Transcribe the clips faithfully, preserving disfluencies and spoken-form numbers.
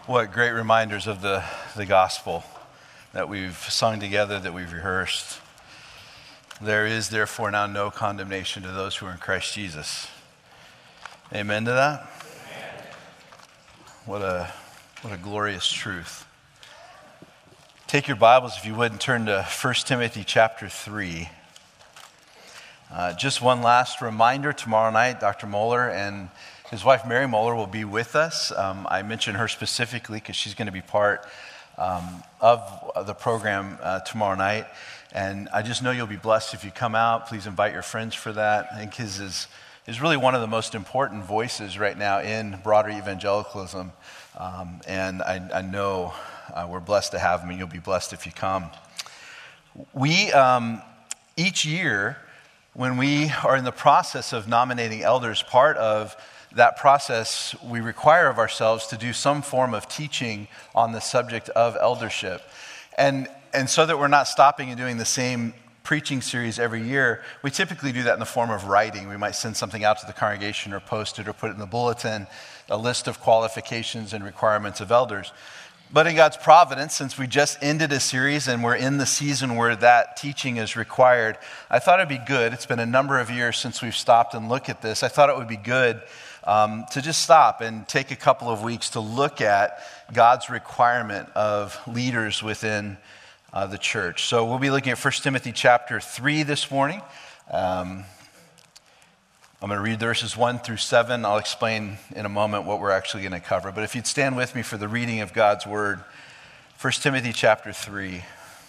What great reminders of the, the gospel that we've sung together, that we've rehearsed. There is therefore now no condemnation to those who are in Christ Jesus. Amen to that? Amen. What a, what a glorious truth. Take your Bibles, if you would, and turn to First Timothy chapter three. Uh, just one last reminder, tomorrow night, Doctor Moeller and his wife Mary Moeller will be with us. Um, I mention her specifically because she's going to be part um, of the program uh, tomorrow night. And I just know you'll be blessed if you come out. Please invite your friends for that. I think his is, is really one of the most important voices right now in broader evangelicalism. Um, and I, I know uh, we're blessed to have him, and you'll be blessed if you come. We, um, each year, when we are in the process of nominating elders, part of that process, we require of ourselves to do some form of teaching on the subject of eldership. And and so that we're not stopping and doing the same preaching series every year, we typically do that in the form of writing. We might send something out to the congregation or post it or put it in the bulletin, a list of qualifications and requirements of elders. But in God's providence, since we just ended a series and we're in the season where that teaching is required, I thought it'd be good. It's been a number of years since we've stopped and looked at this. I thought it would be good um, to just stop and take a couple of weeks to look at God's requirement of leaders within uh, the church. So we'll be looking at First Timothy chapter three this morning. Um, I'm going to read verses one through seven. I'll explain in a moment what we're actually going to cover. But if you'd stand with me for the reading of God's word, First Timothy chapter three.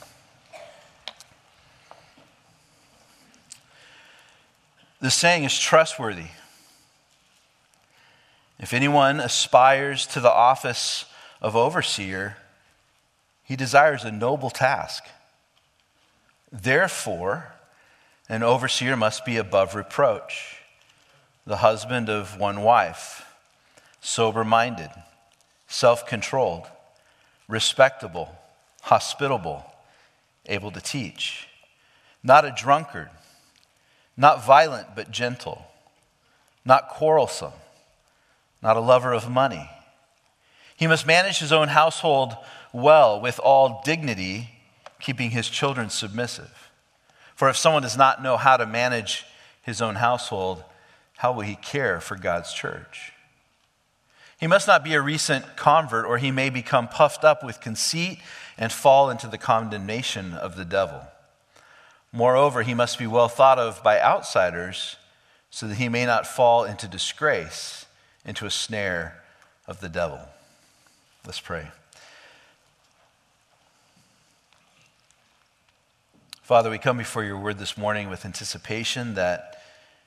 This saying is trustworthy. If anyone aspires to the office of overseer, he desires a noble task. Therefore, an overseer must be above reproach, the husband of one wife, sober-minded, self-controlled, respectable, hospitable, able to teach, not a drunkard, not violent but gentle, not quarrelsome, not a lover of money. He must manage his own household well with all dignity, keeping his children submissive. For if someone does not know how to manage his own household, how will he care for God's church? He must not be a recent convert, or he may become puffed up with conceit and fall into the condemnation of the devil. Moreover, he must be well thought of by outsiders, so that he may not fall into disgrace, into a snare of the devil. Let's pray. Father, we come before your word this morning with anticipation that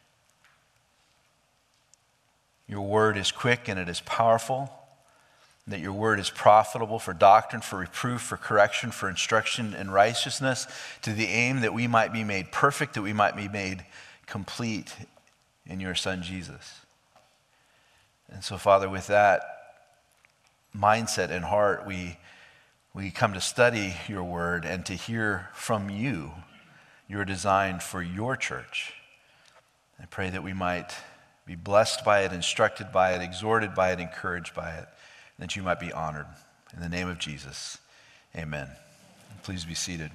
your word is quick and it is powerful, that your word is profitable for doctrine, for reproof, for correction, for instruction in righteousness, to the aim that we might be made perfect, that we might be made complete in your Son, Jesus. And so, Father, with that mindset and heart, we we come to study your word and to hear from you your design for your church. I pray that we might be blessed by it, instructed by it, exhorted by it, encouraged by it, and that you might be honored. In the name of Jesus, amen. Please be seated.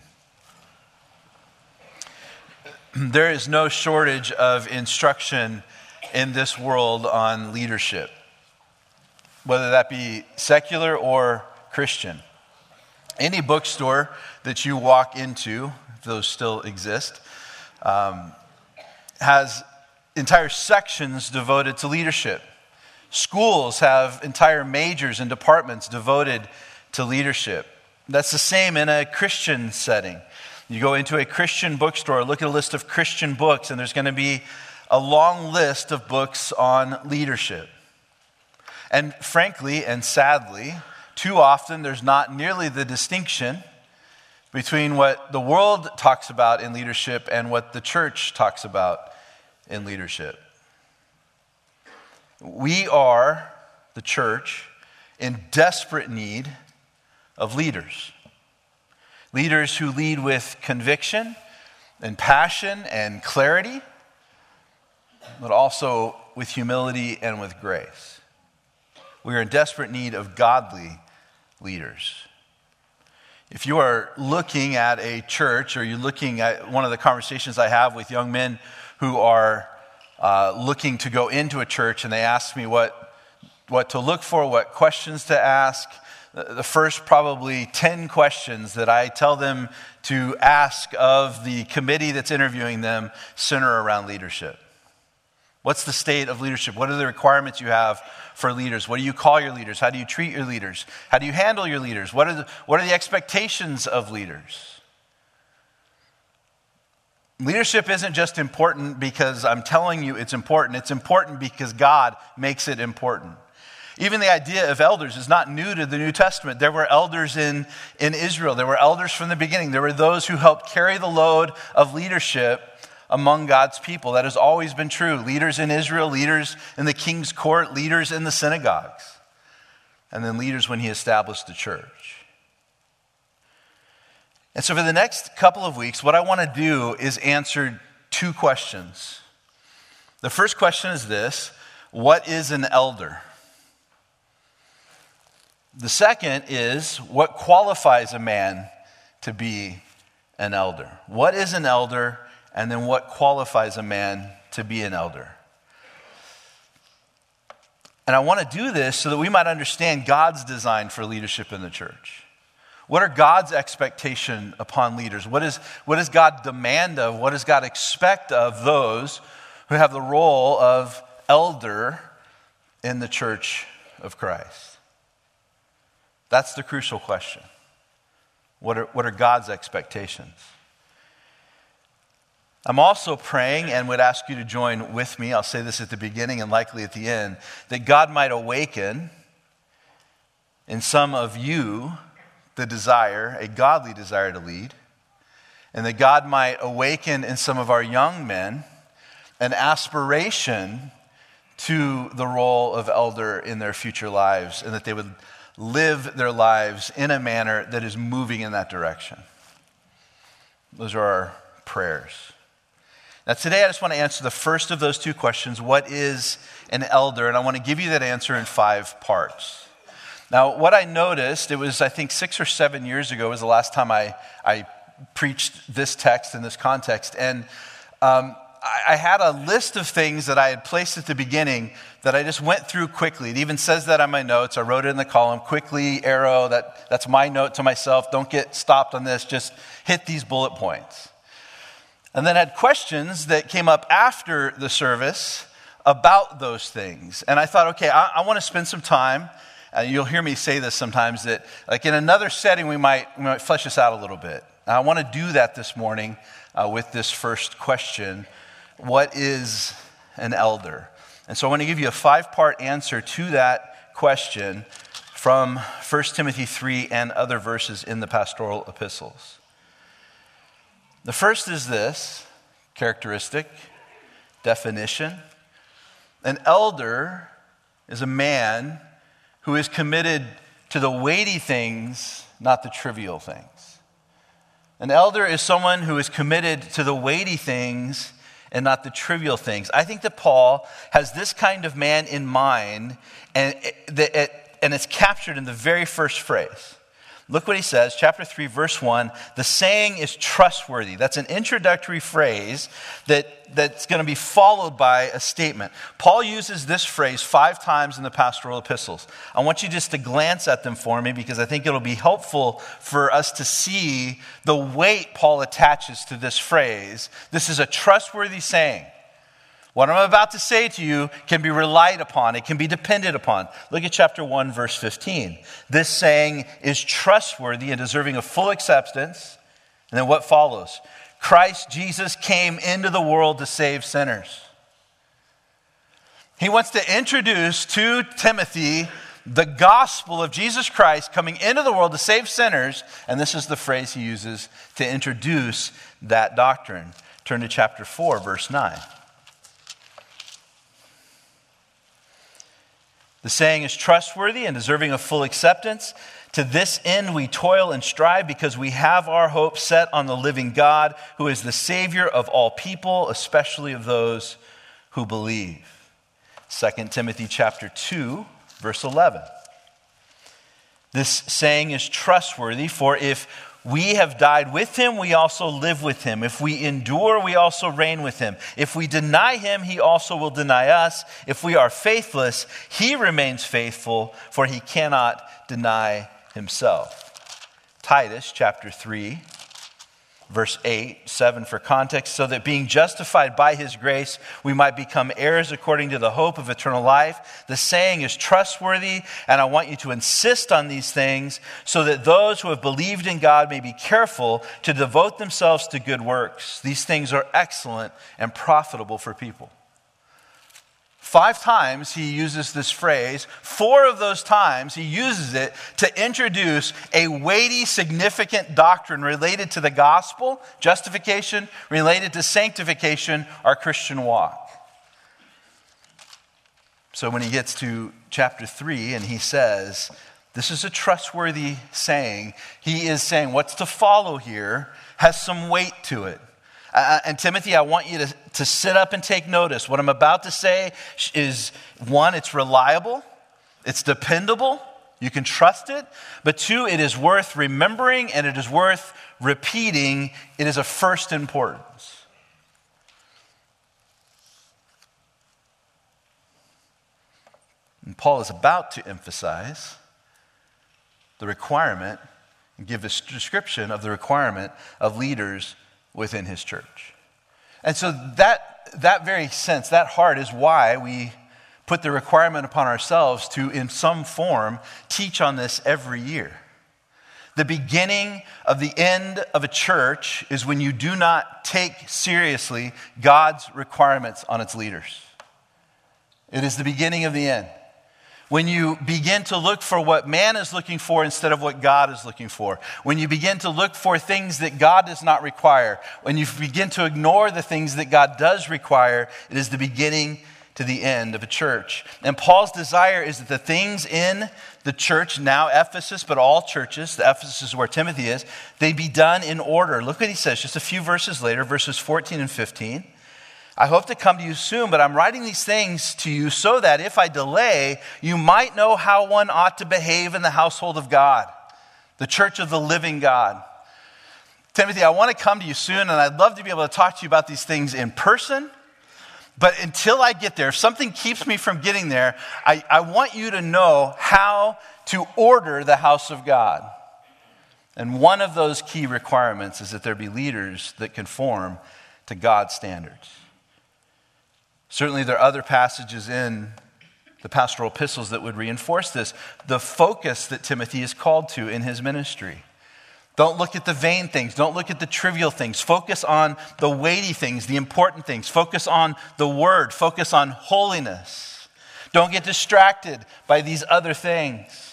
There is no shortage of instruction in this world on leadership, whether that be secular or Christian. Any bookstore that you walk into, if those still exist, um, has entire sections devoted to leadership. Schools have entire majors and departments devoted to leadership. That's the same in a Christian setting. You go into a Christian bookstore, look at a list of Christian books, and there's going to be a long list of books on leadership. And frankly and sadly, too often there's not nearly the distinction between what the world talks about in leadership and what the church talks about in leadership. We are, the church, in desperate need of leaders. Leaders who lead with conviction and passion and clarity, but also with humility and with grace. we are in desperate need of godly leaders. If you are looking at a church, or you're looking at one of the conversations I have with young men who are uh, looking to go into a church, and they ask me what, what to look for, what questions to ask, the first probably ten questions that I tell them to ask of the committee that's interviewing them center around leadership. What's the state of leadership? What are the requirements you have for leaders? What do you call your leaders? How do you treat your leaders? How do you handle your leaders? What are the, what are the expectations of leaders? Leadership isn't just important because I'm telling you it's important. It's important because God makes it important. Even the idea of elders is not new to the New Testament. There were elders in, in Israel. There were elders from the beginning. There were those who helped carry the load of leadership among God's people. That has always been true. Leaders in Israel, leaders in the king's court, leaders in the synagogues, and then leaders when he established the church. And so for the next couple of weeks, what I want to do is answer two questions. The first question is this: what is an elder? The second is, what qualifies a man to be an elder? What is an elder, and then what qualifies a man to be an elder? And I want to do this so that we might understand God's design for leadership in the church. What are God's expectations upon leaders? What is, what does God demand of, what does God expect of those who have the role of elder in the church of Christ? That's the crucial question. What are, what are God's expectations? I'm also praying, and would ask you to join with me, I'll say this at the beginning and likely at the end, that God might awaken in some of you the desire, a godly desire to lead, and that God might awaken in some of our young men an aspiration to the role of elder in their future lives, and that they would live their lives in a manner that is moving in that direction. Those are our prayers. Now today I just want to answer the first of those two questions. What is an elder? And I want to give you that answer in five parts. Now what I noticed, it was I think six or seven years ago was the last time I, I preached this text in this context. And um, I, I had a list of things that I had placed at the beginning that I just went through quickly. It even says that on my notes. I wrote it in the column, quickly, arrow. That, that's my note to myself. Don't get stopped on this. Just hit these bullet points. And then I had questions that came up after the service about those things. And I thought, okay, I, I want to spend some time. Uh, you'll hear me say this sometimes, that like in another setting, we might, we might flesh this out a little bit. And I want to do that this morning uh, with this first question. What is an elder? And so I want to give you a five-part answer to that question from First Timothy three and other verses in the pastoral epistles. The first is this characteristic, definition. An elder is a man who is committed to the weighty things, not the trivial things. An elder is someone who is committed to the weighty things and not the trivial things. I think that Paul has this kind of man in mind, and, it, and it's captured in the very first phrase. Look what he says, chapter three, verse one. The saying is trustworthy. That's an introductory phrase that, that's going to be followed by a statement. Paul uses this phrase five times in the pastoral epistles. I want you just to glance at them for me because I think it'll be helpful for us to see the weight Paul attaches to this phrase. This is a trustworthy saying. What I'm about to say to you can be relied upon. It can be depended upon. Look at chapter one, verse fifteen. This saying is trustworthy and deserving of full acceptance. And then what follows? Christ Jesus came into the world to save sinners. He wants to introduce to Timothy the gospel of Jesus Christ coming into the world to save sinners. And this is the phrase he uses to introduce that doctrine. Turn to chapter four, verse nine. The saying is trustworthy and deserving of full acceptance. To this end we toil and strive because we have our hope set on the living God, who is the Savior of all people, especially of those who believe. Second Timothy chapter two, Verse eleven. This saying is trustworthy, for if we have died with him, we also live with him. If we endure, we also reign with him. If we deny him, he also will deny us. If we are faithless, he remains faithful, for he cannot deny himself. Titus chapter three, verse eight, seven for context, so that being justified by his grace, we might become heirs according to the hope of eternal life. The saying is trustworthy, and I want you to insist on these things so that those who have believed in God may be careful to devote themselves to good works. These things are excellent and profitable for people. Five times he uses this phrase. Four of those times he uses it to introduce a weighty, significant doctrine related to the gospel, justification, related to sanctification, our Christian walk. So when he gets to chapter three and he says, this is a trustworthy saying, he is saying what's to follow here has some weight to it. Uh, and Timothy, I want you to, to sit up and take notice. What I'm about to say is, one, it's reliable, it's dependable, you can trust it. But two, it is worth remembering and it is worth repeating. It is of first importance. And Paul is about to emphasize the requirement and give a description of the requirement of leaders within his church. And so that that very sense, that heart is why we put the requirement upon ourselves to, in some form, teach on this every year. The beginning of the end of a church is when you do not take seriously God's requirements on its leaders. It is the beginning of the end. When you begin to look for what man is looking for instead of what God is looking for. When you begin to look for things that God does not require. When you begin to ignore the things that God does require, it is the beginning to the end of a church. And Paul's desire is that the things in the church, now Ephesus, but all churches, the Ephesus is where Timothy is, they be done in order. Look what he says just a few verses later, verses fourteen and fifteen. I hope to come to you soon, but I'm writing these things to you so that if I delay, you might know how one ought to behave in the household of God, the church of the living God. Timothy, I want to come to you soon, and I'd love to be able to talk to you about these things in person. But until I get there, if something keeps me from getting there, I, I want you to know how to order the house of God. And one of those key requirements is that there be leaders that conform to God's standards. Certainly there are other passages in the pastoral epistles that would reinforce this. The focus that Timothy is called to in his ministry. Don't look at the vain things. Don't look at the trivial things. Focus on the weighty things, the important things. Focus on the word. Focus on holiness. Don't get distracted by these other things.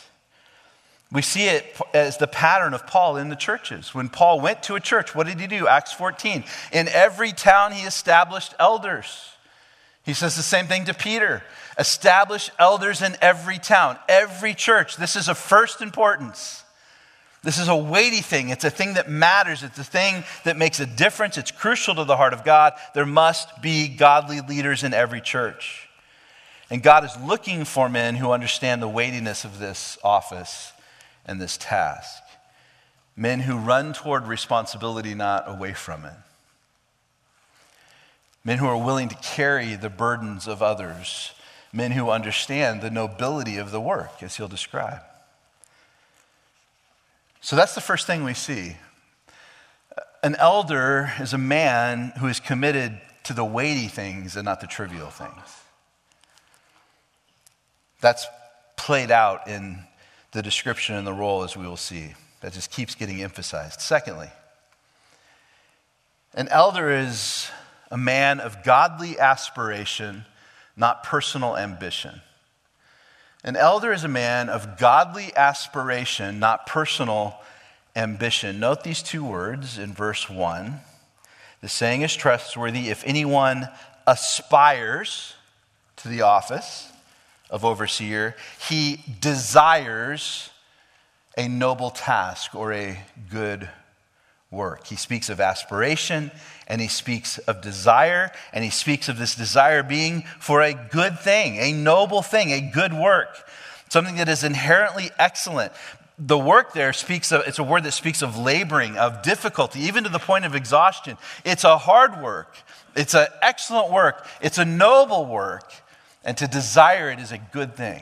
We see it as the pattern of Paul in the churches. When Paul went to a church, what did he do? Acts fourteen. In every town he established elders. He says the same thing to Peter. Establish elders in every town, every church. This is of first importance. This is a weighty thing. It's a thing that matters. It's a thing that makes a difference. It's crucial to the heart of God. There must be godly leaders in every church. And God is looking for men who understand the weightiness of this office and this task. Men who run toward responsibility, not away from it. Men who are willing to carry the burdens of others. Men who understand the nobility of the work, as he'll describe. So that's the first thing we see. An elder is a man who is committed to the weighty things and not the trivial things. That's played out in the description and the role, as we will see. That just keeps getting emphasized. Secondly, an elder is a man of godly aspiration, not personal ambition. An elder is a man of godly aspiration, not personal ambition. Note these two words in verse one. The saying is trustworthy. If anyone aspires to the office of overseer, he desires a noble task or a good work. He speaks of aspiration, and he speaks of desire, and he speaks of this desire being for a good thing, a noble thing, a good work. something that is inherently excellent. The work there speaks of, it's a word that speaks of laboring, of difficulty, even to the point of exhaustion. It's a hard work. It's an excellent work. It's a noble work. And to desire it is a good thing.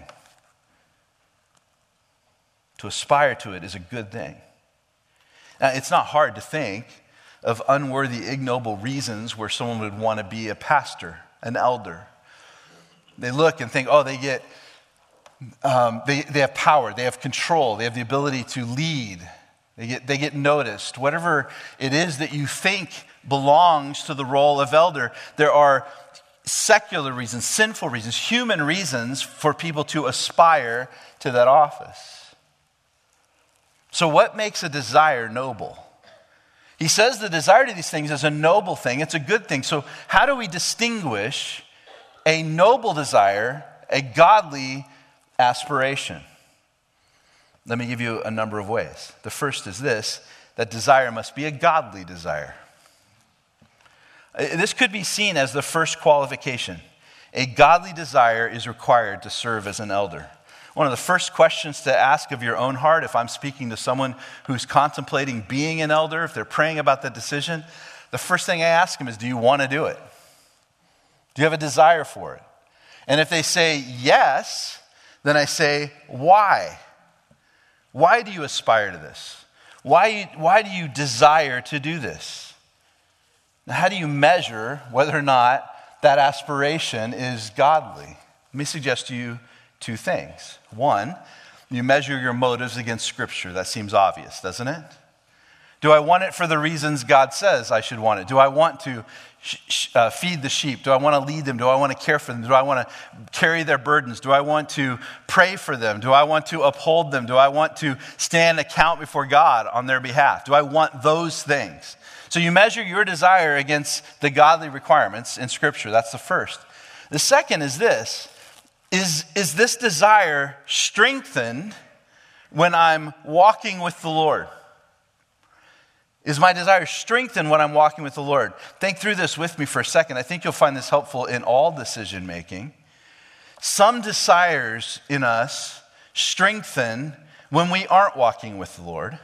To aspire to it is a good thing. Now, it's not hard to think of unworthy, ignoble reasons where someone would want to be a pastor, an elder. They look and think, oh, they get, um, they, they have power, they have control, they have the ability to lead, they get, they get noticed. Whatever it is that you think belongs to the role of elder, there are secular reasons, sinful reasons, human reasons for people to aspire to that office. So what makes a desire noble? He says the desire to these things is a noble thing. It's a good thing. So how do we distinguish a noble desire, a godly aspiration? Let me give you a number of ways. The first is this, that desire must be a godly desire. This could be seen as the first qualification. A godly desire is required to serve as an elder. One of the first questions to ask of your own heart, if I'm speaking to someone who's contemplating being an elder, if they're praying about that decision, the first thing I ask them is, do you want to do it? Do you have a desire for it? And if they say yes, then I say, why? Why do you aspire to this? Why, why do you desire to do this? Now, how do you measure whether or not that aspiration is godly? Let me suggest to you two things. One, you measure your motives against Scripture. That seems obvious, doesn't it? Do I want it for the reasons God says I should want it? Do I want to sh- sh- uh, feed the sheep? Do I want to lead them? Do I want to care for them? Do I want to carry their burdens? Do I want to pray for them? Do I want to uphold them? Do I want to stand account before God on their behalf? Do I want those things? So you measure your desire against the godly requirements in Scripture. That's the first. The second is this. Is, is this desire strengthened when I'm walking with the Lord? Is my desire strengthened when I'm walking with the Lord? Think through this with me for a second. I think you'll find this helpful in all decision making. Some desires in us strengthen when we aren't walking with the Lord.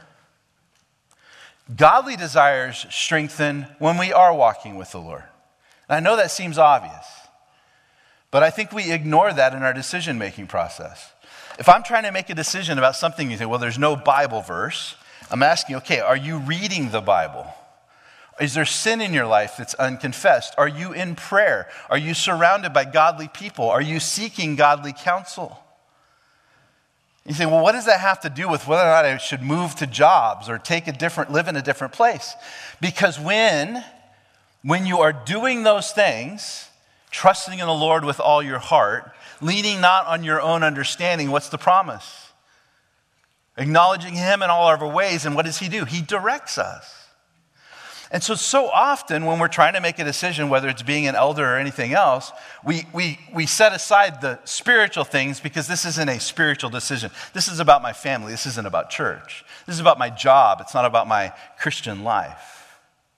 Godly desires strengthen when we are walking with the Lord. And I know that seems obvious, but I think we ignore that in our decision-making process. If I'm trying to make a decision about something, you think, well, there's no Bible verse. I'm asking, okay, are you reading the Bible? Is there sin in your life that's unconfessed? Are you in prayer? Are you surrounded by godly people? Are you seeking godly counsel? You think, well, what does that have to do with whether or not I should move to jobs or take a different, live in a different place? Because when, when you are doing those things, trusting in the Lord with all your heart, leaning not on your own understanding, what's the promise? Acknowledging Him in all of our ways, and what does He do? He directs us. And so, so often when we're trying to make a decision, whether it's being an elder or anything else, we, we, we set aside the spiritual things because this isn't a spiritual decision. This is about my family. This isn't about church. This is about my job. It's not about my Christian life.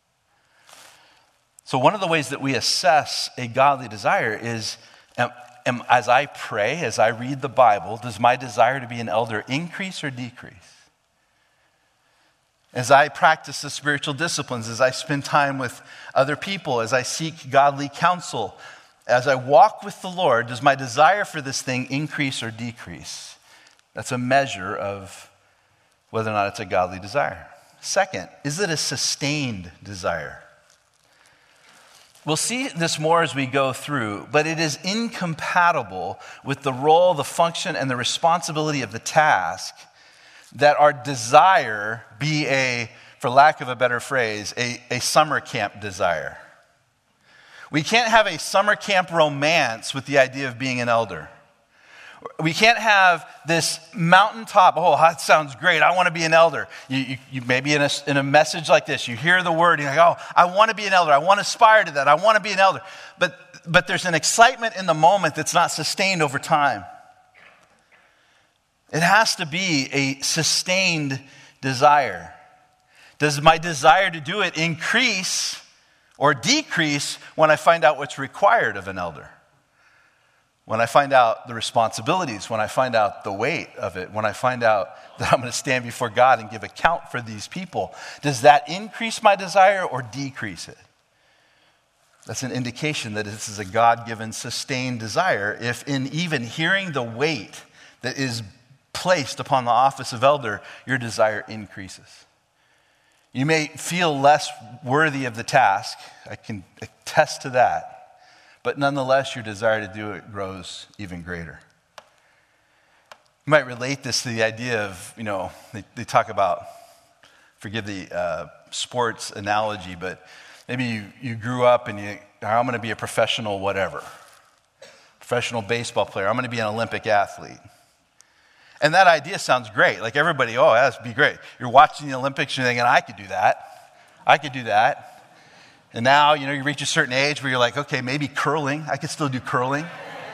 So one of the ways that we assess a godly desire is, am, am, as I pray, as I read the Bible, does my desire to be an elder increase or decrease? As I practice the spiritual disciplines, as I spend time with other people, as I seek godly counsel, as I walk with the Lord, does my desire for this thing increase or decrease? That's a measure of whether or not it's a godly desire. Second, is it a sustained desire? We'll see this more as we go through, but it is incompatible with the role, the function, and the responsibility of the task that our desire be a, for lack of a better phrase, a, a summer camp desire. We can't have a summer camp romance with the idea of being an elder. We can't have this mountaintop, oh, that sounds great, I want to be an elder. You, you, you maybe in a, in a message like this, you hear the word, and you're like, oh, I want to be an elder, I want to aspire to that, I want to be an elder. But, but there's an excitement in the moment that's not sustained over time. It has to be a sustained desire. Does my desire to do it increase or decrease when I find out what's required of an elder? when I find out the responsibilities, when I find out the weight of it, when I find out that I'm going to stand before God and give account for these people, does that increase my desire or decrease it? That's an indication that this is a God-given, sustained desire if in even hearing the weight that is placed upon the office of elder, your desire increases. You may feel less worthy of the task. I can attest to that. But nonetheless, your desire to do it grows even greater. You might relate this to the idea of, you know, they, they talk about, forgive the uh, sports analogy, but maybe you, you grew up and you, I'm going to be a professional whatever. Professional baseball player. I'm going to be an Olympic athlete. And that idea sounds great. Like everybody, oh, that'd be great. You're watching the Olympics, you're thinking, I could do that. I could do that. And now, you know, you reach a certain age where you're like, okay, maybe curling. I could still do curling.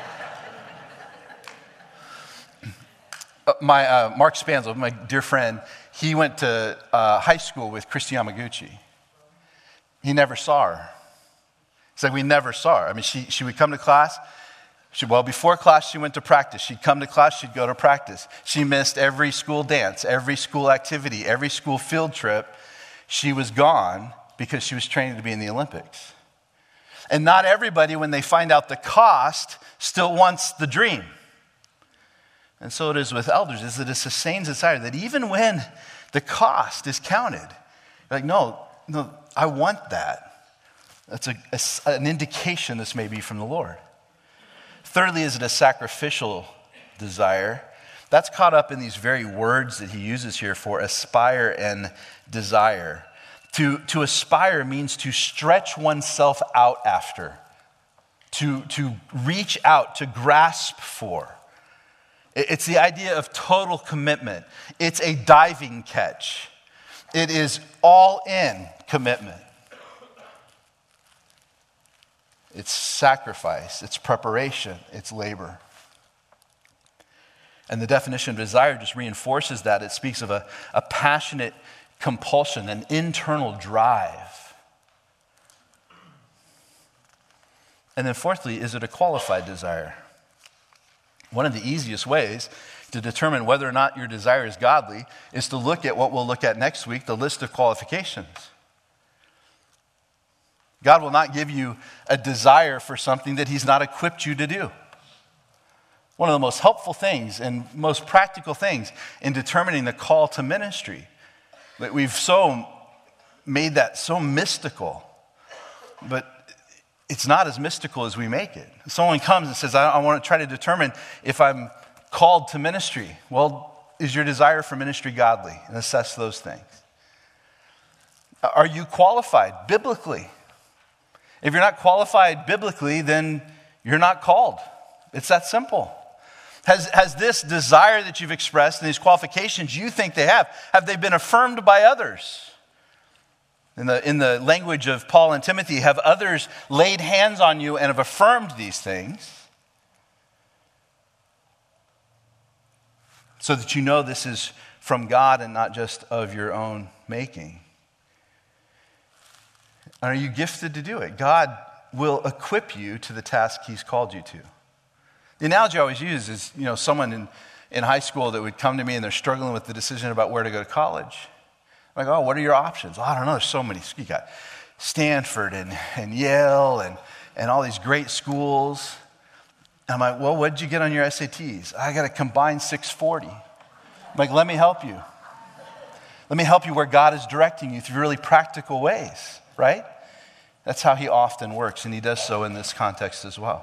uh, my uh, Mark Spanzel, my dear friend, he went to uh, high school with Christy Yamaguchi. He never saw her. It's like we never saw her. I mean, she, she would come to class. She, well, before class, she went to practice. She'd come to class, she'd go to practice. She missed every school dance, every school activity, every school field trip. She was gone because she was training to be in the Olympics. And not everybody, when they find out the cost, still wants the dream. And so it is with elders, is it a sustained desire that even when the cost is counted, like, no, no, I want that. That's a, a, an indication this may be from the Lord. Thirdly, is it a sacrificial desire? That's caught up in these very words that he uses here for aspire and desire. To, to aspire means to stretch oneself out after, to, to reach out, to grasp for. It's the idea of total commitment. It's a diving catch. It is all in commitment. It's sacrifice, it's preparation, it's labor. And the definition of desire just reinforces that. It speaks of a, a passionate compulsion, an internal drive. And then fourthly, is it a qualified desire? One of the easiest ways to determine whether or not your desire is godly is to look at what we'll look at next week, the list of qualifications. God will not give you a desire for something that he's not equipped you to do. One of the most helpful things and most practical things in determining the call to ministry, that we've so made that so mystical, but it's not as mystical as we make it. Someone comes and says, I, I want to try to determine if I'm called to ministry. Well, is your desire for ministry godly? And assess those things. Are you qualified biblically? If you're not qualified biblically, then you're not called. It's that simple. Has, has this desire that you've expressed and these qualifications you think they have, have they been affirmed by others? In the, in the language of Paul and Timothy, have others laid hands on you and have affirmed these things so that you know this is from God and not just of your own making? Are you gifted to do it? God will equip you to the task he's called you to. The analogy I always use is, you know, someone in, in high school that would come to me and they're struggling with the decision about where to go to college. I'm like, oh, what are your options? Well, I don't know, there's so many. You got Stanford and, and Yale and, and all these great schools. And I'm like, well, what did you get on your S A Ts? I got a combined six forty. I'm like, let me help you. Let me help you where God is directing you through really practical ways, right? That's how he often works, and he does so in this context as well.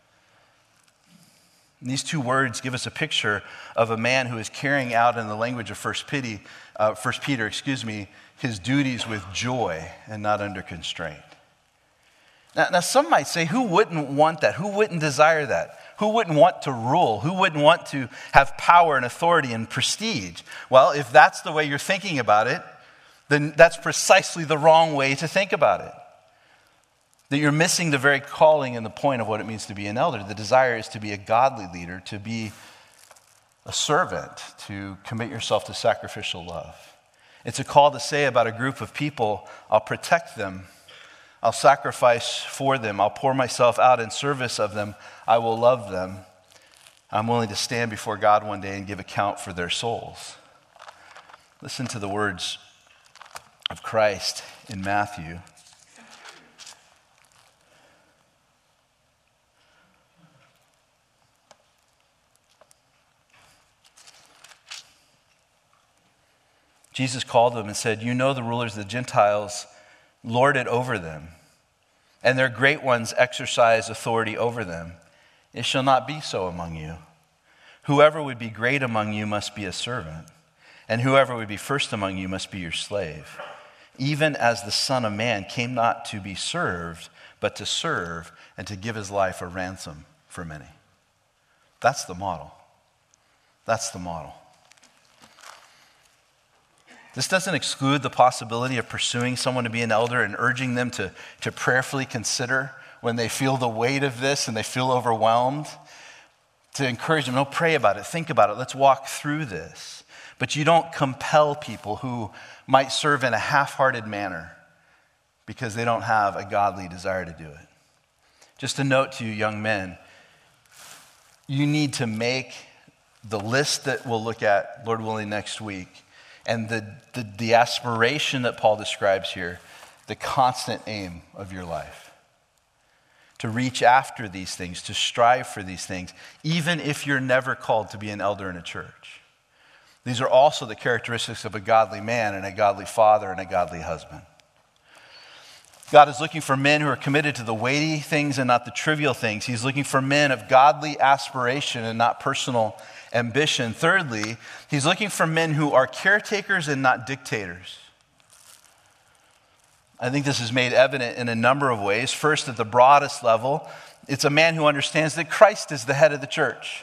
And these two words give us a picture of a man who is carrying out, in the language of First Peter, uh, First Peter, excuse me, his duties with joy and not under constraint. Now, now, some might say, who wouldn't want that? Who wouldn't desire that? Who wouldn't want to rule? Who wouldn't want to have power and authority and prestige? Well, if that's the way you're thinking about it, then that's precisely the wrong way to think about it. That you're missing the very calling and the point of what it means to be an elder. The desire is to be a godly leader, to be a servant, to commit yourself to sacrificial love. It's a call to say about a group of people, I'll protect them, I'll sacrifice for them. I'll pour myself out in service of them. I will love them. I'm willing to stand before God one day and give account for their souls. Listen to the words of Christ in Matthew. Jesus called them and said, "You know the rulers of the Gentiles lord it over them, and their great ones exercise authority over them. It shall not be so among you. Whoever would be great among you must be a servant, and whoever would be first among you must be your slave. Even as the Son of Man came not to be served, but to serve and to give his life a ransom for many." That's the model. That's the model. This doesn't exclude the possibility of pursuing someone to be an elder and urging them to, to prayerfully consider when they feel the weight of this and they feel overwhelmed, to encourage them, no, pray about it, think about it, let's walk through this. But you don't compel people who might serve in a half-hearted manner because they don't have a godly desire to do it. Just a note to you young men, you need to make the list that we'll look at, Lord willing, next week, and the, the, the aspiration that Paul describes here, the constant aim of your life. To reach after these things, to strive for these things, even if you're never called to be an elder in a church. These are also the characteristics of a godly man and a godly father and a godly husband. God is looking for men who are committed to the weighty things and not the trivial things. He's looking for men of godly aspiration and not personal ambition. Thirdly, he's looking for men who are caretakers and not dictators. I think this is made evident in a number of ways. First, at the broadest level, it's a man who understands that Christ is the head of the church.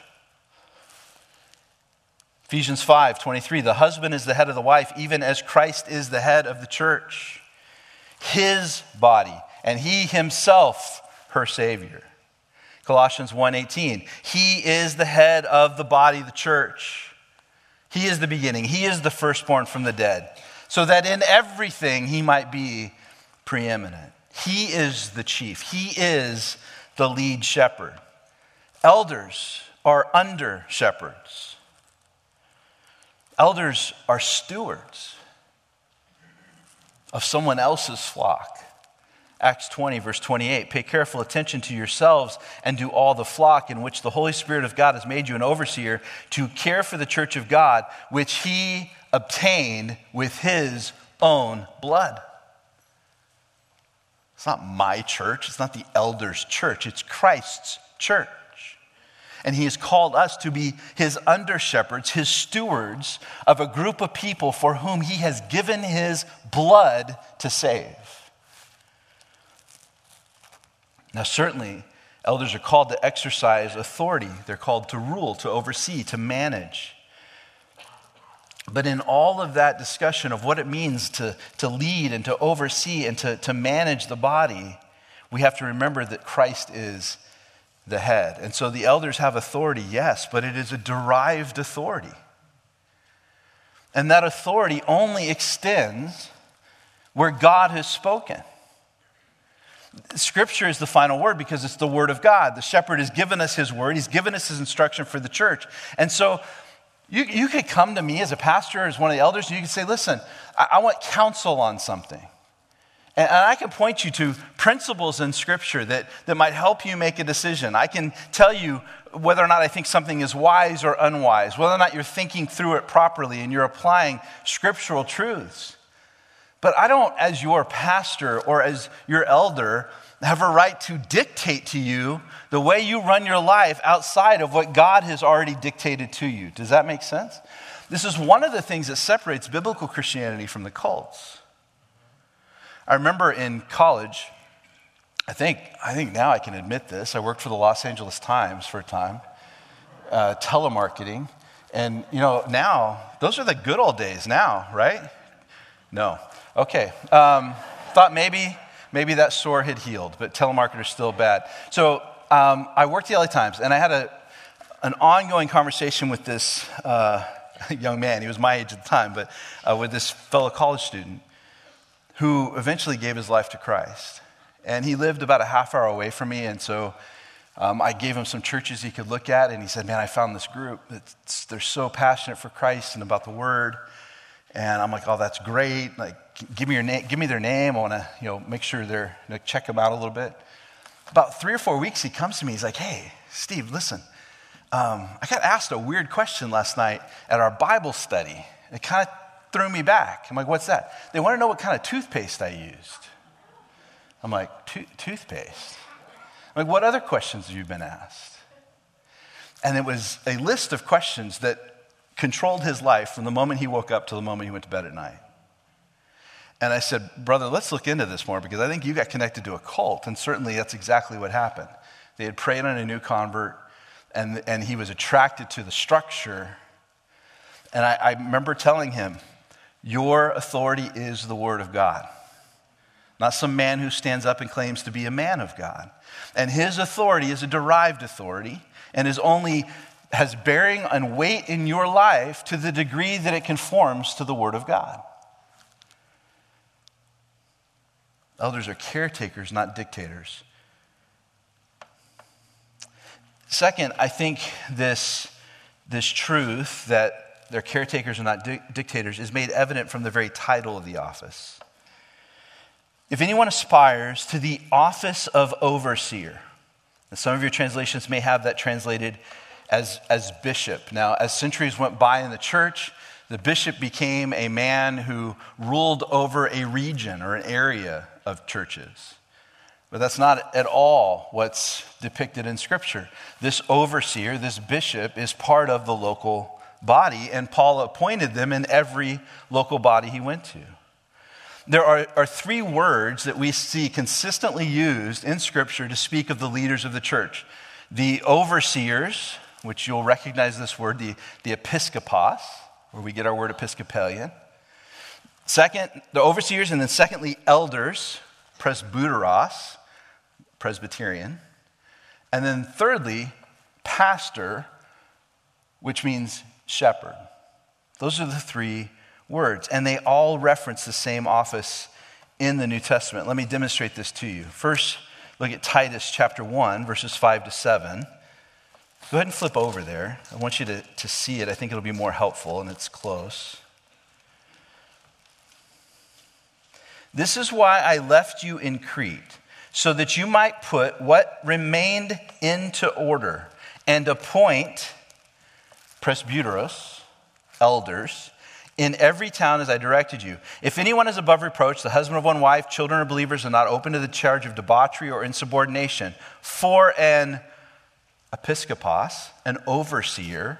Ephesians five twenty-three, the husband is the head of the wife, even as Christ is the head of the church, his body, and he himself her Savior. Colossians one eighteen, he is the head of the body, the church. He is the beginning. He is the firstborn from the dead, so that in everything he might be preeminent. He is the chief. He is the lead shepherd. Elders are under shepherds. Elders are stewards of someone else's flock. Acts twenty, verse twenty-eight, pay careful attention to yourselves and do all the flock in which the Holy Spirit of God has made you an overseer to care for the church of God, which he obtained with his own blood. It's not my church. It's not the elders' church. It's Christ's church. And he has called us to be his under-shepherds, his stewards of a group of people for whom he has given his blood to save. Now, certainly, elders are called to exercise authority. They're called to rule, to oversee, to manage. But in all of that discussion of what it means to, to lead and to oversee and to, to manage the body, we have to remember that Christ is the head. And so the elders have authority, yes, but it is a derived authority. And that authority only extends where God has spoken. Scripture is the final word because it's the word of God. The shepherd has given us his word. He's given us his instruction for the church. And so you, you could come to me as a pastor, as one of the elders, and you could say, listen, I, I want counsel on something. And, and I can point you to principles in Scripture that, that might help you make a decision. I can tell you whether or not I think something is wise or unwise, whether or not you're thinking through it properly and you're applying scriptural truths. But I don't, as your pastor or as your elder, have a right to dictate to you the way you run your life outside of what God has already dictated to you. Does that make sense? This is one of the things that separates biblical Christianity from the cults. I remember in college, I think, I think now I can admit this, I worked for the Los Angeles Times for a time, uh, telemarketing. And, you know, now, those are the good old days now, right? No. Okay, um, thought maybe maybe that sore had healed, but telemarketer's still bad. So um, I worked at the L A Times, and I had a an ongoing conversation with this uh, young man. He was my age at the time, but uh, with this fellow college student who eventually gave his life to Christ. And he lived about a half hour away from me, and so um, I gave him some churches he could look at, and he said, man, I found this group. It's, they're so passionate for Christ and about the word. And I'm like, oh, that's great. Like, give me your name, give me their name. I want to, you know, make sure they're, you know, check them out a little bit. About three or four weeks, he comes to me. He's like, hey, Steve, listen, um, I got asked a weird question last night at our Bible study. It kind of threw me back. I'm like, what's that? They want to know what kind of toothpaste I used. I'm like, toothpaste? I'm like, what other questions have you been asked? And it was a list of questions that controlled his life from the moment he woke up to the moment he went to bed at night. And I said, brother, let's look into this more, because I think you got connected to a cult, and certainly that's exactly what happened. They had prayed on a new convert, and, and he was attracted to the structure. And I, I remember telling him, your authority is the word of God, not some man who stands up and claims to be a man of God. And his authority is a derived authority, and is only has bearing and weight in your life to the degree that it conforms to the word of God. Elders are caretakers, not dictators. Second, I think this, this truth that they're caretakers and not di- dictators is made evident from the very title of the office. If anyone aspires to the office of overseer, and some of your translations may have that translated as, as bishop. Now, as centuries went by in the church, the bishop became a man who ruled over a region or an area of churches. But that's not at all what's depicted in Scripture. This overseer, this bishop, is part of the local body, and Paul appointed them in every local body he went to. There are, are three words that we see consistently used in Scripture to speak of the leaders of the church. The overseers, which you'll recognize this word, the, the episkopos, where we get our word Episcopalian. Second, the overseers, and then secondly, elders, presbyteros, Presbyterian. And then thirdly, pastor, which means shepherd. Those are the three words, and they all reference the same office in the New Testament. Let me demonstrate this to you. First, look at Titus chapter one, verses five to seven. Go ahead and flip over there. I want you to, to see it. I think it'll be more helpful, and it's close. This is why I left you in Crete, so that you might put what remained into order and appoint presbyteros, elders, in every town as I directed you. If anyone is above reproach, the husband of one wife, children are believers, and not open to the charge of debauchery or insubordination, for an episkopos, an overseer,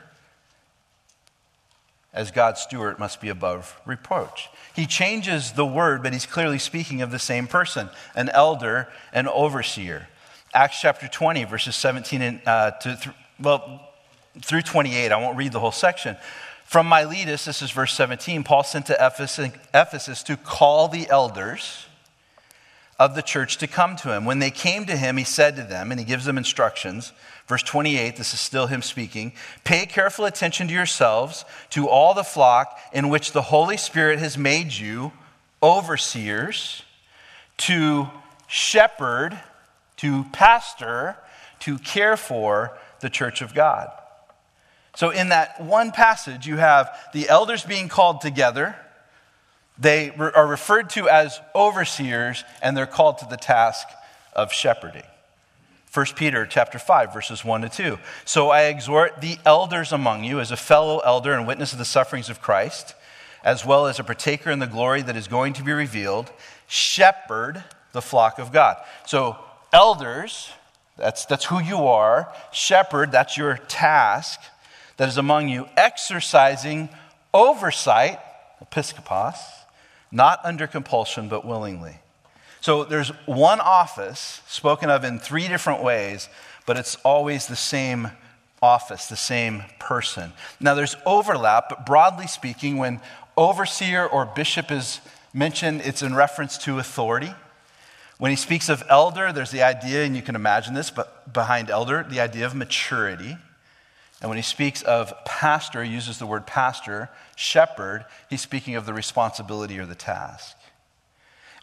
as God's steward, must be above reproach. He changes the word, but he's clearly speaking of the same person, an elder, an overseer. Acts chapter twenty, verses seventeen and uh, to th- well through twenty-eight. I won't read the whole section. From Miletus, this is verse seventeen. Paul sent to Ephesus, Ephesus to call the elders of the church to come to him. When they came to him, he said to them, and he gives them instructions. Verse twenty-eight, this is still him speaking. Pay careful attention to yourselves, to all the flock in which the Holy Spirit has made you overseers, to shepherd, to pastor, to care for the church of God. So in that one passage, you have the elders being called together. They are referred to as overseers, and they're called to the task of shepherding. First Peter chapter five, verses one to two. So I exhort the elders among you as a fellow elder and witness of the sufferings of Christ, as well as a partaker in the glory that is going to be revealed, shepherd the flock of God. So elders, that's, that's who you are. Shepherd, that's your task that is among you, exercising oversight, episkopos, not under compulsion, but willingly. So there's one office spoken of in three different ways, but it's always the same office, the same person. Now there's overlap, but broadly speaking, when overseer or bishop is mentioned, it's in reference to authority. When he speaks of elder, there's the idea, and you can imagine this, but behind elder, the idea of maturity. And when he speaks of pastor, he uses the word pastor, shepherd, he's speaking of the responsibility or the task.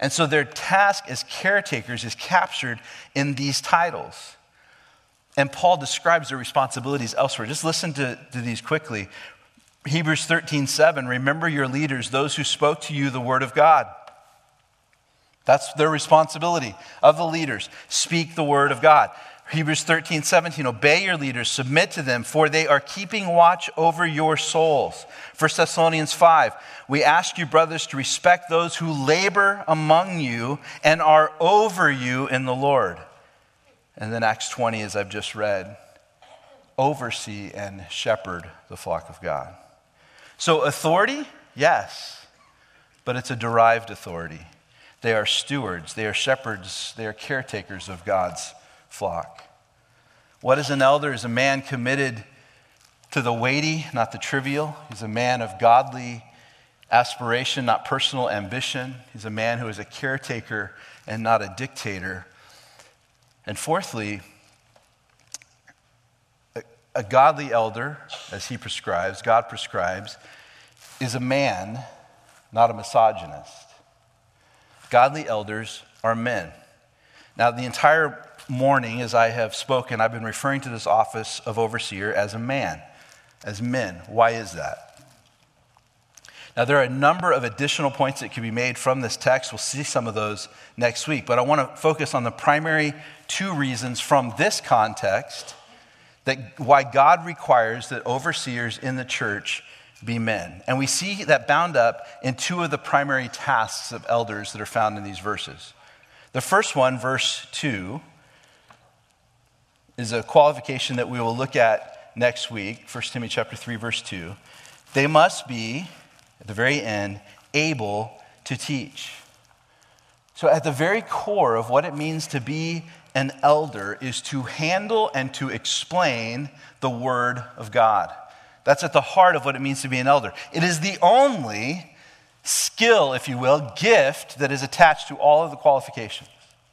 And so their task as caretakers is captured in these titles. And Paul describes their responsibilities elsewhere. Just listen to, to these quickly. Hebrews thirteen seven, remember your leaders, those who spoke to you the word of God. That's their responsibility of the leaders. Speak the word of God. Hebrews thirteen seventeen, obey your leaders, submit to them, for they are keeping watch over your souls. First Thessalonians five, we ask you, brothers, to respect those who labor among you and are over you in the Lord. And then Acts twenty, as I've just read, oversee and shepherd the flock of God. So authority, yes, but it's a derived authority. They are stewards, they are shepherds, they are caretakers of God's flock. What is an elder? Is a man committed to the weighty, not the trivial. He's a man of godly aspiration, not personal ambition. He's a man who is a caretaker and not a dictator. And fourthly, a, a godly elder, as he prescribes, God prescribes, is a man, not a misogynist. Godly elders are men. Now, the entire morning, as I have spoken, I've been referring to this office of overseer as a man, as men. Why is that? Now, there are a number of additional points that can be made from this text. We'll see some of those next week. But I want to focus on the primary two reasons from this context that why God requires that overseers in the church be men. And we see that bound up in two of the primary tasks of elders that are found in these verses. The first one, verse two, is a qualification that we will look at next week, First Timothy chapter three, verse two. They must be, at the very end, able to teach. So at the very core of what it means to be an elder is to handle and to explain the Word of God. That's at the heart of what it means to be an elder. It is the only skill, if you will, gift that is attached to all of the qualifications.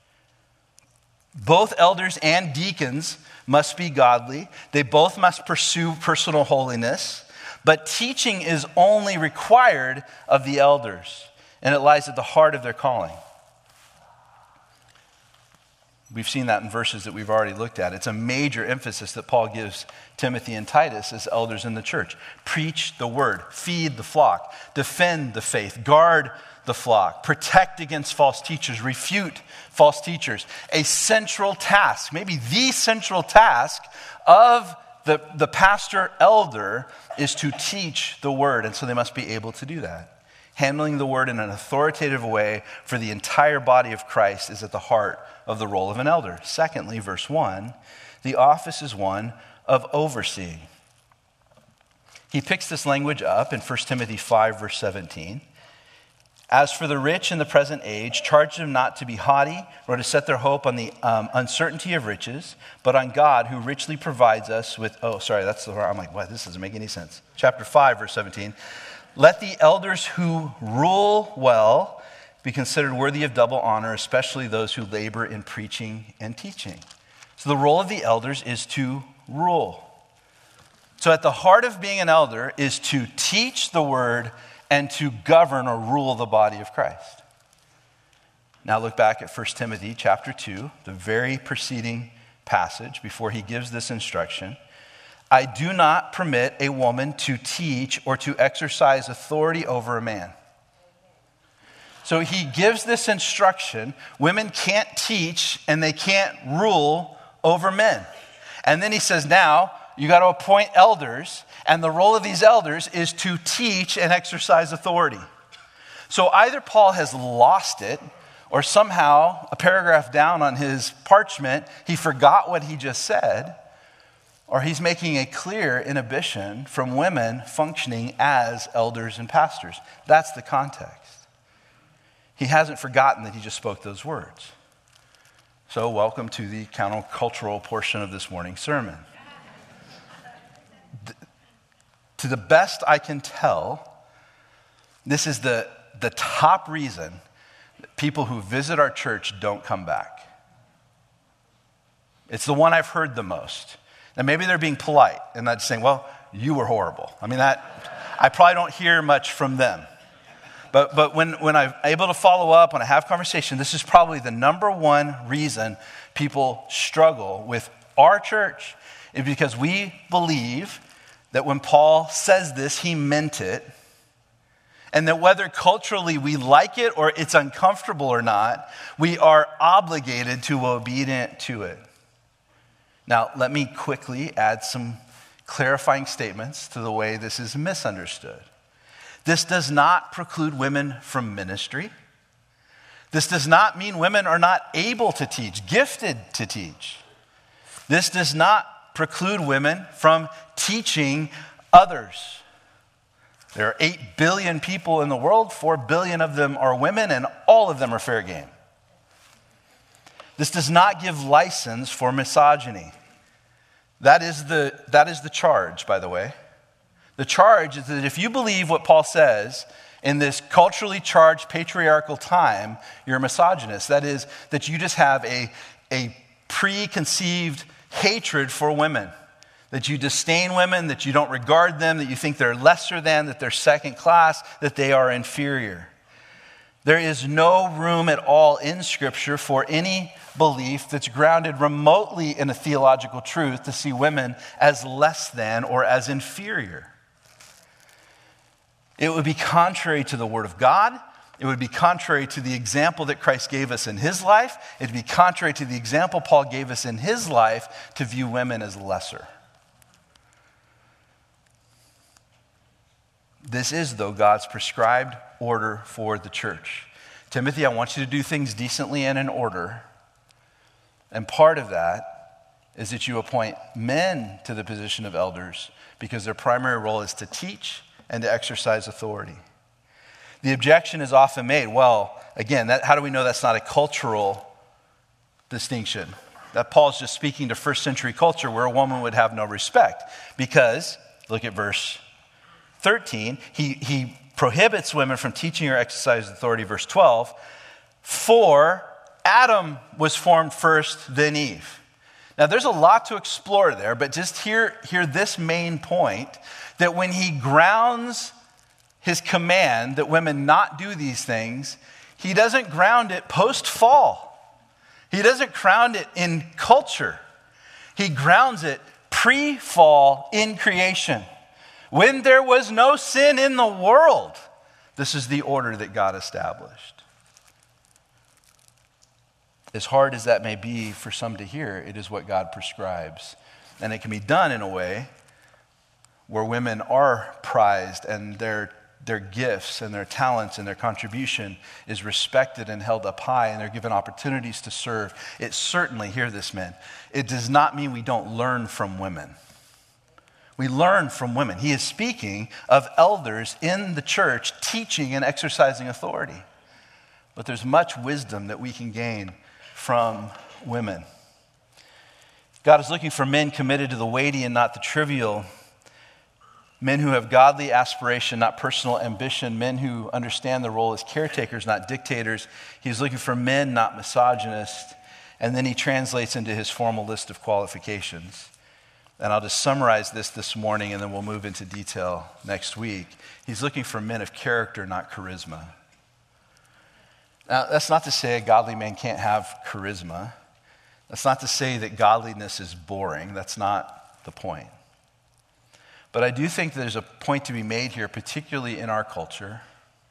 Both elders and deacons must be godly. They both must pursue personal holiness. But teaching is only required of the elders, and it lies at the heart of their calling. We've seen that in verses that we've already looked at. It's a major emphasis that Paul gives Timothy and Titus as elders in the church. Preach the word, feed the flock, defend the faith, guard the flock, protect against false teachers, refute false teachers. A central task, maybe the central task of the, the pastor elder is to teach the word, and so they must be able to do that. Handling the word in an authoritative way for the entire body of Christ is at the heart of the role of an elder. Secondly, verse one, the office is one of overseeing. He picks this language up in First Timothy five, verse seventeen. As for the rich in the present age, charge them not to be haughty, nor to set their hope on the um, uncertainty of riches, but on God who richly provides us with, oh, sorry, that's the, I'm like, what, this doesn't make any sense. Chapter five, verse seventeen. Let the elders who rule well be considered worthy of double honor, especially those who labor in preaching and teaching. So the role of the elders is to rule. So at the heart of being an elder is to teach the word and to govern or rule the body of Christ. Now look back at First Timothy chapter two, the very preceding passage before he gives this instruction. I do not permit a woman to teach or to exercise authority over a man. So he gives this instruction. Women can't teach and they can't rule over men. And then he says, now you got to appoint elders, and the role of these elders is to teach and exercise authority. So either Paul has lost it, or somehow a paragraph down on his parchment, he forgot what he just said, or he's making a clear inhibition from women functioning as elders and pastors. That's the context. He hasn't forgotten that he just spoke those words. So welcome to the countercultural portion of this morning's sermon. To the best I can tell, this is the, the top reason that people who visit our church don't come back. It's the one I've heard the most. And maybe they're being polite and not saying, well, you were horrible. I mean, that I probably don't hear much from them. But but when, when I'm able to follow up, when I have conversation, this is probably the number one reason people struggle with our church, is because we believe that when Paul says this, he meant it. And that whether culturally we like it or it's uncomfortable or not, we are obligated to be obedient to it. Now, let me quickly add some clarifying statements to the way this is misunderstood. This does not preclude women from ministry. This does not mean women are not able to teach, gifted to teach. This does not preclude women from teaching others. There are eight billion people in the world, four billion of them are women, and all of them are fair game. This does not give license for misogyny. That is the, that is the charge, by the way. The charge is that if you believe what Paul says in this culturally charged patriarchal time, you're a misogynist. That is, that you just have a, a preconceived hatred for women. That you disdain women, that you don't regard them, that you think they're lesser than, that they're second class, that they are inferior. There is no room at all in Scripture for any belief that's grounded remotely in a theological truth to see women as less than or as inferior. It would be contrary to the Word of God. It would be contrary to the example that Christ gave us in his life. It would be contrary to the example Paul gave us in his life to view women as lesser. This is, though, God's prescribed order for the church. Timothy, I want you to do things decently and in order. And part of that is that you appoint men to the position of elders because their primary role is to teach and to exercise authority. The objection is often made, well, again, that, how do we know that's not a cultural distinction? That Paul's just speaking to first century culture where a woman would have no respect. Because, look at verse thirteen, he, he prohibits women from teaching or exercising authority, verse twelve, for Adam was formed first, then Eve. Now there's a lot to explore there, but just hear, hear this main point, that when he grounds his command that women not do these things, he doesn't ground it post-fall. He doesn't ground it in culture. He grounds it pre-fall in creation. When there was no sin in the world, this is the order that God established. As hard as that may be for some to hear, it is what God prescribes. And it can be done in a way where women are prized and their, their gifts and their talents and their contribution is respected and held up high, and they're given opportunities to serve. It certainly, hear this, men, it does not mean we don't learn from women. We learn from women. He is speaking of elders in the church teaching and exercising authority. But there's much wisdom that we can gain from women. God is looking for men committed to the weighty and not the trivial. Men who have godly aspiration, not personal ambition. Men who understand the role as caretakers, not dictators. He's looking for men, not misogynists. And then he translates into his formal list of qualifications. And I'll just summarize this this morning, and then we'll move into detail next week. He's looking for men of character, not charisma. Now, that's not to say a godly man can't have charisma. That's not to say that godliness is boring. That's not the point. But I do think there's a point to be made here, particularly in our culture.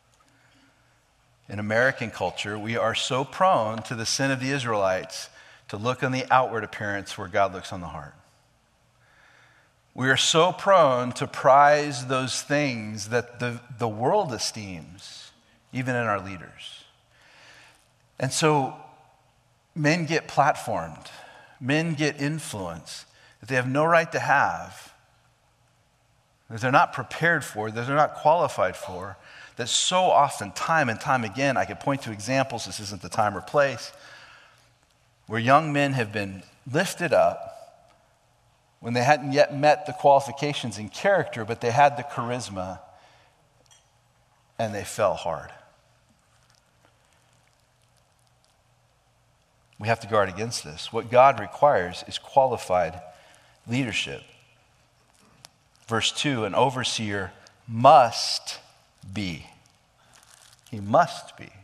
In American culture, we are so prone to the sin of the Israelites to look on the outward appearance where God looks on the heart. We are so prone to prize those things that the, the world esteems, even in our leaders. And so men get platformed, men get influence that they have no right to have, that they're not prepared for, that they're not qualified for, that so often, time and time again, I could point to examples, this isn't the time or place, where young men have been lifted up when they hadn't yet met the qualifications in character, but they had the charisma, and they fell hard. We have to guard against this. What God requires is qualified leadership. Verse two, an overseer must be. He must be.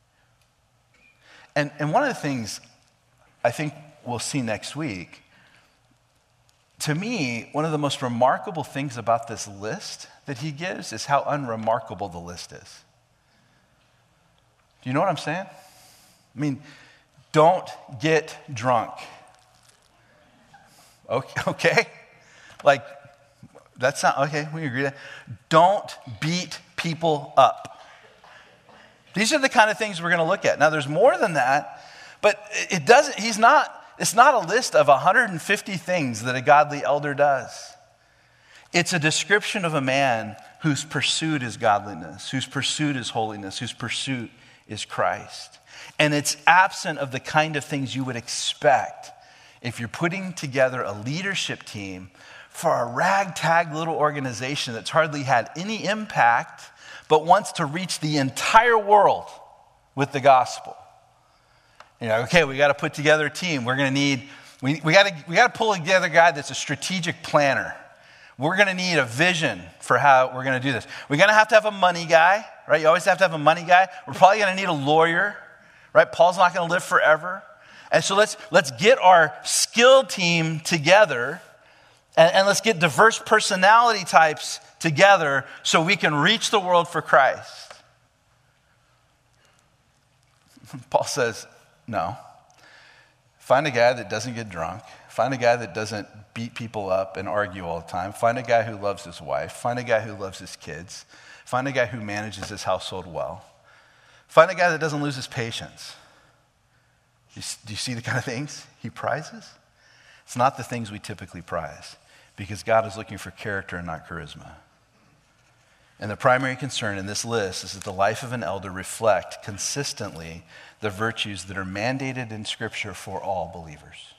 And, and one of the things I think we'll see next week, to me, one of the most remarkable things about this list that he gives is how unremarkable the list is. Do you know what I'm saying? I mean, don't get drunk. Okay, okay? Like, that's not, okay, we agree. Don't beat people up. These are the kind of things we're going to look at. Now, there's more than that, but it doesn't, he's not, it's not a list of one hundred fifty things that a godly elder does. It's a description of a man whose pursuit is godliness, whose pursuit is holiness, whose pursuit is Christ. And it's absent of the kind of things you would expect if you're putting together a leadership team for a ragtag little organization that's hardly had any impact but wants to reach the entire world with the gospel. You know, okay, we got to put together a team. We're going to need, we, we got to we got to pull together a guy that's a strategic planner. We're going to need a vision for how we're going to do this. We're going to have to have a money guy, right? You always have to have a money guy. We're probably going to need a lawyer, right? Paul's not going to live forever. And so let's let's get our skill team together and, and let's get diverse personality types together so we can reach the world for Christ. Paul says, no. Find a guy that doesn't get drunk. Find a guy that doesn't beat people up and argue all the time. Find a guy who loves his wife. Find a guy who loves his kids. Find a guy who manages his household well. Find a guy that doesn't lose his patience. Do you see the kind of things he prizes? It's not the things we typically prize because God is looking for character and not charisma. And the primary concern in this list is that the life of an elder reflect consistently the virtues that are mandated in Scripture for all believers.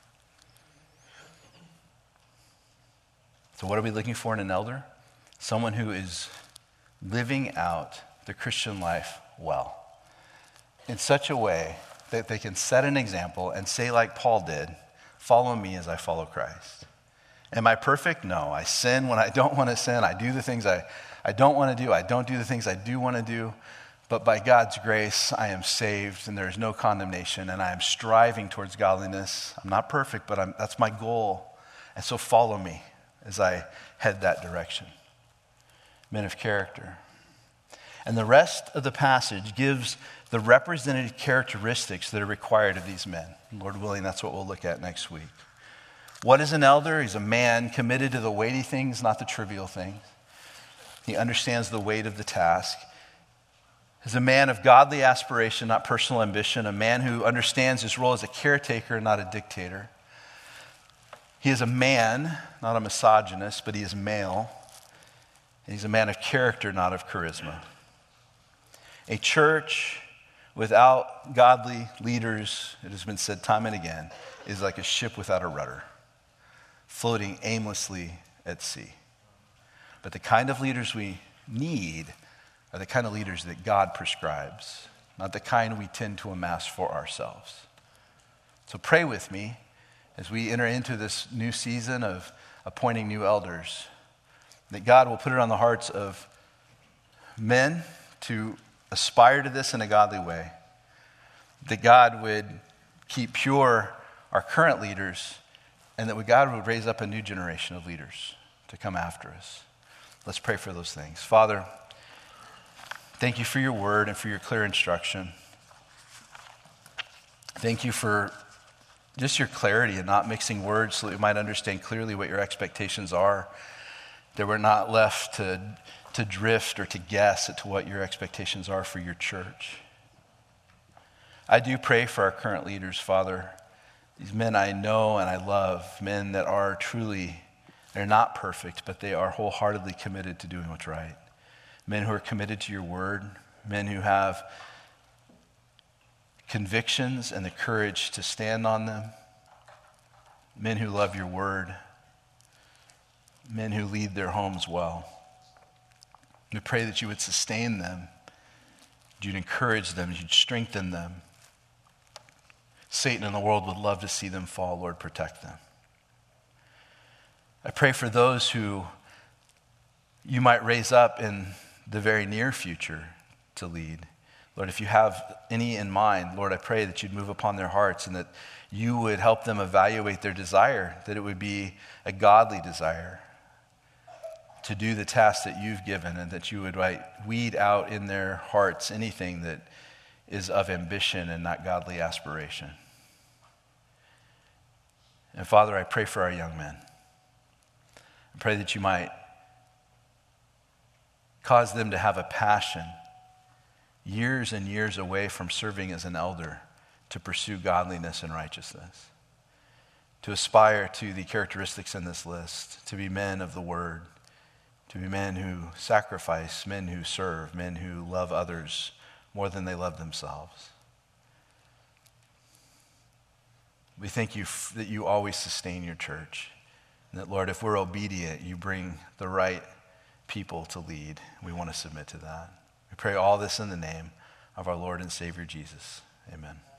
So what are we looking for in an elder? Someone who is living out the Christian life well, in such a way that they can set an example and say like Paul did, follow me as I follow Christ. Am I perfect? No. I sin when I don't want to sin. I do the things I, I don't want to do. I don't do the things I do want to do. But by God's grace, I am saved and there is no condemnation and I am striving towards godliness. I'm not perfect, but I'm, that's my goal. And so follow me as I head that direction. Men of character. And the rest of the passage gives the representative characteristics that are required of these men. Lord willing, that's what we'll look at next week. What is an elder? He's a man committed to the weighty things, not the trivial things. He understands the weight of the task. He's a man of godly aspiration, not personal ambition, a man who understands his role as a caretaker, not a dictator. He is a man, not a misogynist, but he is male. And he's a man of character, not of charisma. A church without godly leaders, it has been said time and again, is like a ship without a rudder, floating aimlessly at sea. But the kind of leaders we need are the kind of leaders that God prescribes, not the kind we tend to amass for ourselves. So pray with me as we enter into this new season of appointing new elders, that God will put it on the hearts of men to aspire to this in a godly way, that God would keep pure our current leaders, and that God would raise up a new generation of leaders to come after us. Let's pray for those things. Father, thank you for your word and for your clear instruction. Thank you for just your clarity and not mixing words so that we might understand clearly what your expectations are, that we're not left to, to drift or to guess at to what your expectations are for your church. I do pray for our current leaders, Father, these men I know and I love, men that are truly, they're not perfect, but they are wholeheartedly committed to doing what's right. Men who are committed to your word, men who have convictions and the courage to stand on them, men who love your word, men who lead their homes well. We pray that you would sustain them, you'd encourage them, you'd strengthen them. Satan and the world would love to see them fall. Lord, protect them. I pray for those who you might raise up in the very near future to lead. Lord, if you have any in mind, Lord, I pray that you'd move upon their hearts and that you would help them evaluate their desire, that it would be a godly desire to do the task that you've given, and that you would right, weed out in their hearts anything that is of ambition and not godly aspiration. And Father, I pray for our young men. I pray that you might cause them to have a passion years and years away from serving as an elder to pursue godliness and righteousness, to aspire to the characteristics in this list, to be men of the word, to be men who sacrifice, men who serve, men who love others more than they love themselves. We thank you f- that you always sustain your church, and that, Lord, if we're obedient, you bring the right people to lead. We want to submit to that. We pray all this in the name of our Lord and Savior Jesus. Amen.